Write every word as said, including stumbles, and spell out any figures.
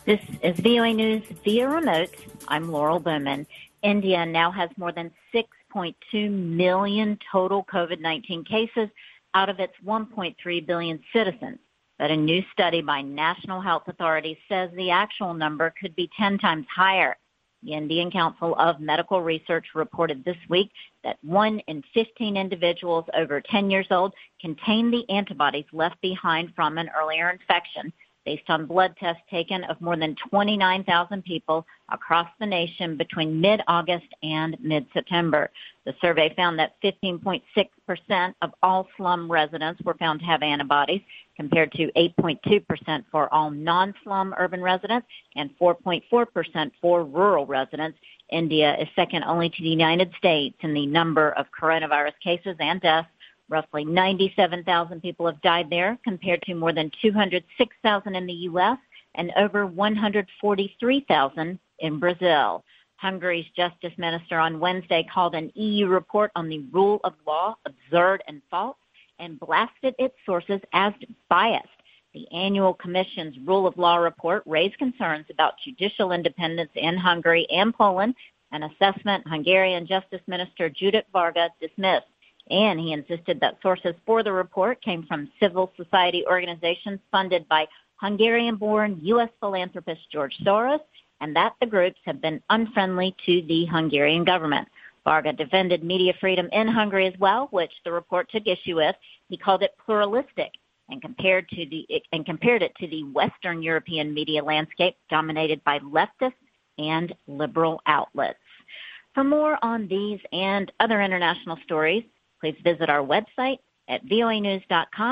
This is V O A News via remote. I'm Laurel Bowman. India now has more than six point two million total COVID nineteen cases out of its one point three billion citizens. But a new study by national health authorities says the actual number could be ten times higher. The Indian Council of Medical Research reported this week that one in fifteen individuals over ten years old contain the antibodies left behind from an earlier infection, based on blood tests taken of more than twenty-nine thousand people across the nation between mid-August and mid-September. The survey found that fifteen point six percent of all slum residents were found to have antibodies, compared to eight point two percent for all non-slum urban residents and four point four percent for rural residents. India is second only to the United States in the number of coronavirus cases and deaths. Roughly ninety-seven thousand people have died there, compared to more than two hundred six thousand in the U S and over one hundred forty-three thousand in Brazil. Hungary's justice minister on Wednesday called an E U report on the rule of law absurd and false and blasted its sources as biased. The annual commission's rule of law report raised concerns about judicial independence in Hungary and Poland, an assessment Hungarian Justice Minister Judit Varga dismissed. And he insisted that sources for the report came from civil society organizations funded by Hungarian-born U S philanthropist George Soros, and that the groups have been unfriendly to the Hungarian government. Varga defended media freedom in Hungary as well, which the report took issue with. He called it pluralistic and compared to the and compared it to the Western European media landscape dominated by leftist and liberal outlets. For more on these and other international stories, please visit our website at voa news dot com.